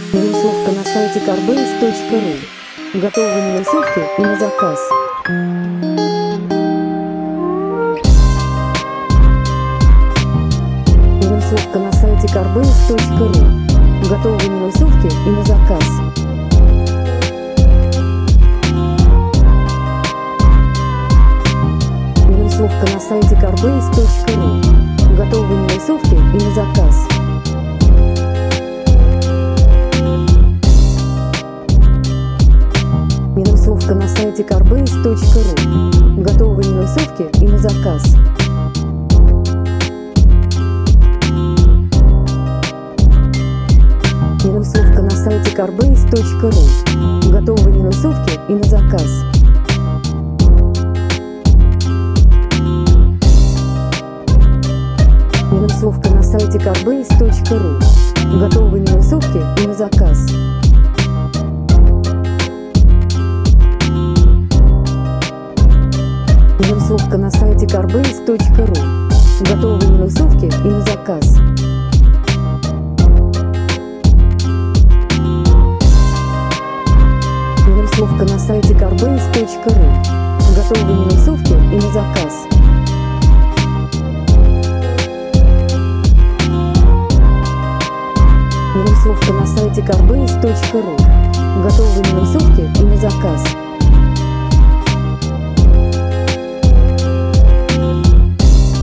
Минусовка на сайте carbase.ru. Готовые минусовки и на заказ. Минусовка на сайте carbase.ru. Готовые минусовки и на заказ. Минусовка на сайте carbase.ru. Готовые минусовки и на заказ. Минусовка на сайте carbase.ru. Готовые минусовки и на заказ. Минусовка на сайте carbase.ru. Готовые минусовки и на заказ. Минусовка на сайте carbase.ru. Готовые минусовки и на заказ. Минусовка на сайте carbase.ru. Готовые минусовки и на заказ. Минусовка на сайте carbase.ru. Готовые минусовки и на заказ. Минусовка на сайте carbase.ru. Готовые минусовки и на заказ.